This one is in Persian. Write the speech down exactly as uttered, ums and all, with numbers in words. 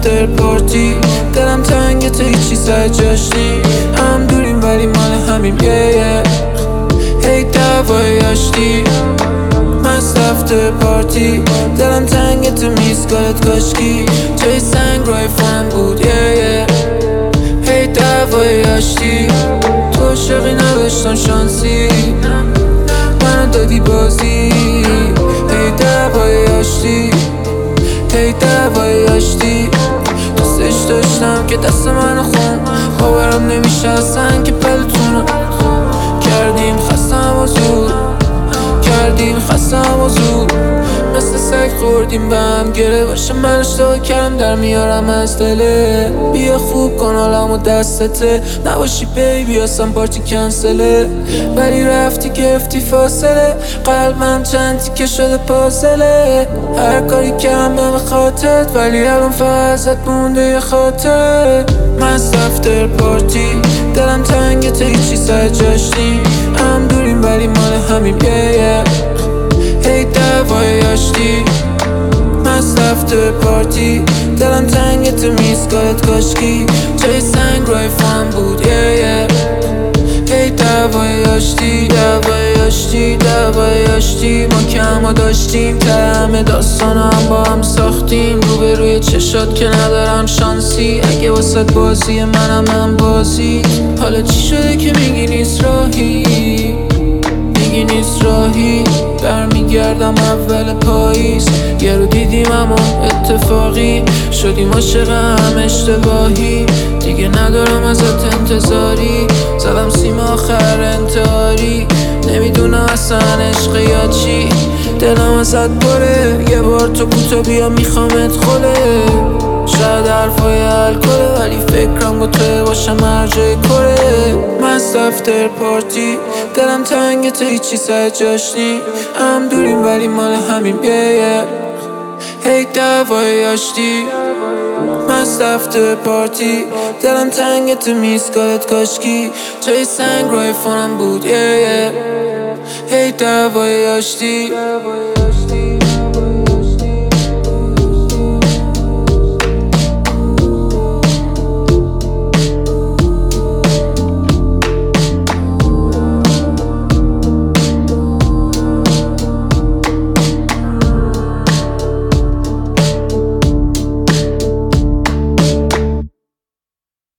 افتر پارتی دلم تنگه تا هیچی سر جاش نی هم دوریم ولی مال همیم یه یه هی دوای آشتی مست افتر پارتی دلم تنگه تو میزگارت کاشکی جای سنگ روی فن بود یه یه هی دوای آشتی تو عاشقی نداشتم شانسی منو دادی بازی هی دوای آشتی هی دوای آشتی دوستش داشتم که دست منو خون باورم نمیشه اصلا که پلتونو کردیم خستم و زود کردیم خستم و زود مثل سگ خوردیم به هم گره باشه من اشتباه کردم در میارم از دله بیا خوب کن حالمو دستته نباشی بیبی اصلا پارتی کنسله ولی رفتی گرفتی فاصله قلبم چند تیکه شده پازله هر کاری کردم به خاطرت ولی الان فقط ازت مونده یه خاطره مست افتر پارتی دلم تنگه تا هیچی سر جاش نی هم دوریم ولی مال همیم یه یه هی دوای آشتی مست افتر پارتی دلم تنگه تو میزگارت کاشکی جای سنگ روی فن بود یه یه هی دوای آشتی دوای آشتی دوای آشتی ما که همه داشتیم تر همه داستان هم با هم ساختیم رو به روی چشات که ندارم شانسی اگه واسد بازی منم هم بازی حالا چی شده که میگی نیست راهی میگی نیست راهی برمیگردم اول پاییز یه رو دیدیم اما اتفاقی شدیم عاشق هم اشتباهی دیگه ندارم ازت انتظاری زدم سیم آخر انتحاری نمیدونم اصلا عشق یا چی دلم ازت بره یه بار تو کوتا بیا میخوامت خله شاید حرفای الکله ولی فکرم با توی باشم هر جای کره مست افتر پارتی دلم تنگه تا هیچی سر جاش نی هم دوریم ولی مال همیم یه یه هی دوای آشتی مست افتر پارتی دلم تنگه تو میزگارت کاشکی جای سنگ روی فونم بود یه یه هی دوای آشتی